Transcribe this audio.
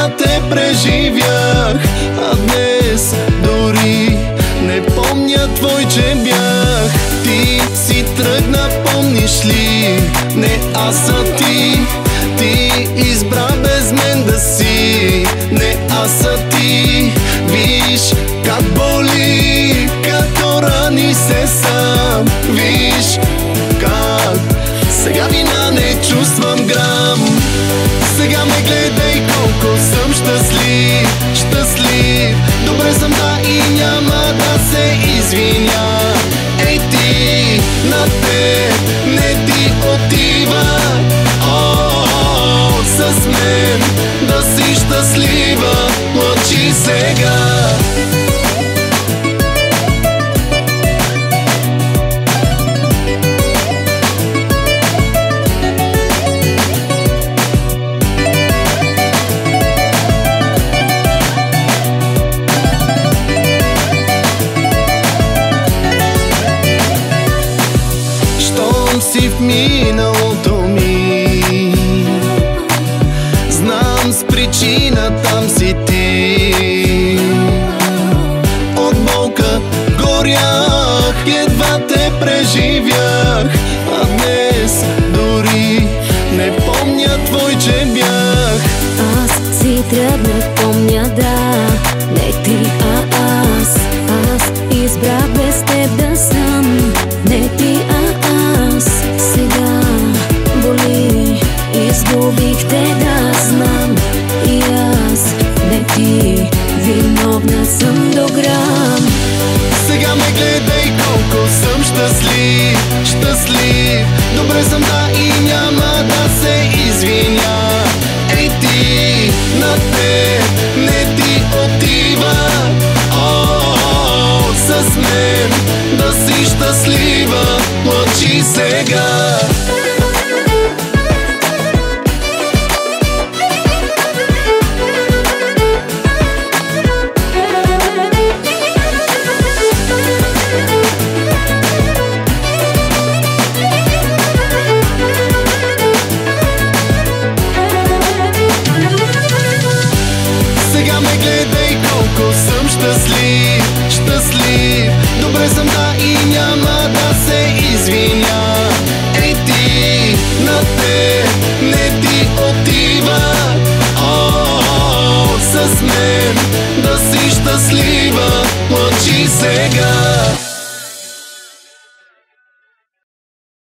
те преживях, а днес дори не помня твой, че бях. Ти си тръгна, помниш ли? Не, аз а ти. Ти избра без мен да си. Не, аз а ти. Виж как боли, като рани се сам. Виж как сега вина не чувствам грам. Сега ме гледай колко съм щастлив, щастлив. Добре съм, да, и няма да се извиня. Ей ти, на теб не ти отива.